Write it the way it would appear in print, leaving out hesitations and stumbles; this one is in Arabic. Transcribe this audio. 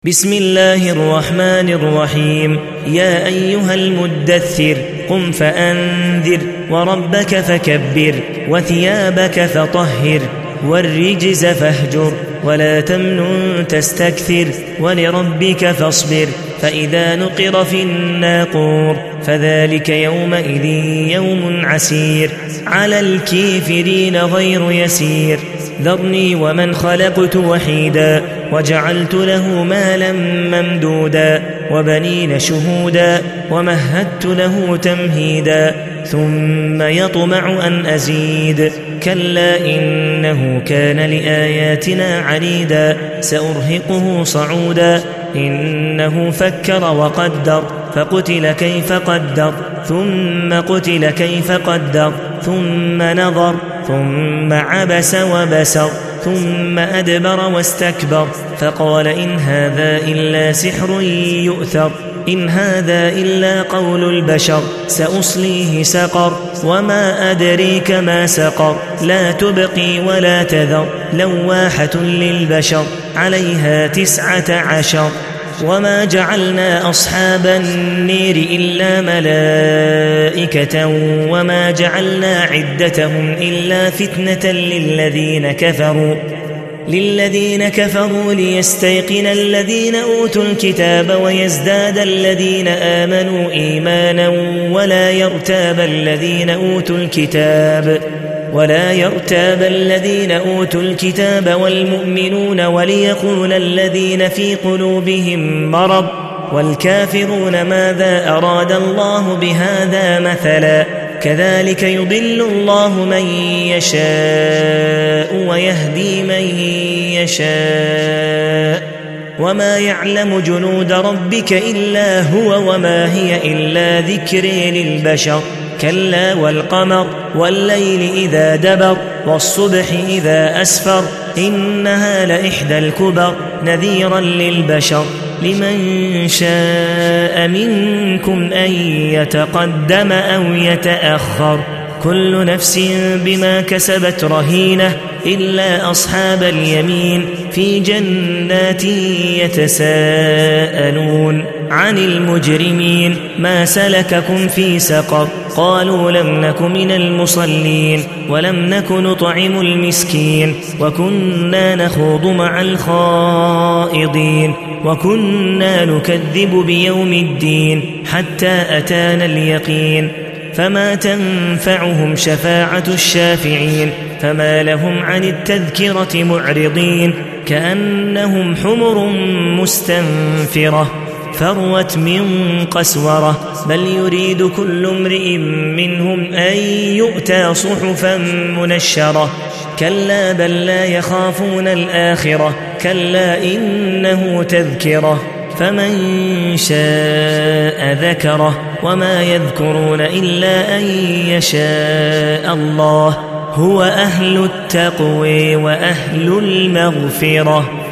بسم الله الرحمن الرحيم. يا أيها المدثر قم فأنذر وربك فكبر وثيابك فطهر والرجز فاهجر ولا تمنن تستكثر ولربك فاصبر فإذا نقر في الناقور فذلك يومئذ يوم عسير على الكافرين غير يسير. ذرني ومن خلقت وحيدا وجعلت له مالا ممدودا وبنين شهودا ومهدت له تمهيدا ثم يطمع أن أزيد كلا إنه كان لآياتنا عنيدا سأرهقه صعودا إنه فكر وقدر فقتل كيف قدر ثم قتل كيف قدر ثم نظر ثم عبس وبسر ثم أدبر واستكبر فقال إن هذا إلا سحر يؤثر إن هذا إلا قول البشر سأصليه سقر وما أدريك ما سقر لا تبقي ولا تذر لواحة للبشر عليها 19 وما جعلنا أصحاب النير إلا ملائكة وما جعلنا عدتهم إلا فتنة للذين كفروا ليستيقن الذين أوتوا الكتاب ويزداد الذين آمنوا إيمانا ولا يرتاب الذين أوتوا الكتاب والمؤمنون وليقول الذين في قلوبهم مرض والكافرون ماذا أراد الله بهذا مثلا كذلك يضل الله من يشاء ويهدي من يشاء وما يعلم جنود ربك إلا هو وما هي إلا ذكر للبشر كلا والقمر والليل إذا دبر والصبح إذا أسفر إنها لإحدى الكبر نذيرا للبشر لمن شاء منكم أن يتقدم أو يتأخر كل نفس بما كسبت رهينة إلا أصحاب اليمين في جنات يتساءلون عن المجرمين ما سلككم في سقر قالوا لم نك من المصلين ولم نك نطعم المسكين وكنا نخوض مع الخائضين وكنا نكذب بيوم الدين حتى أتانا اليقين فما تنفعهم شفاعة الشافعين فما لهم عن التذكرة معرضين كأنهم حمر مستنفرة فروت من قسورة بل يريد كل امرئ منهم أن يؤتى صحفا منشرة كلا بل لا يخافون الآخرة كلا إنه تذكرة فمن شاء ذكره وما يذكرون إلا أن يشاء الله هو أهل التقوى وأهل المغفرة.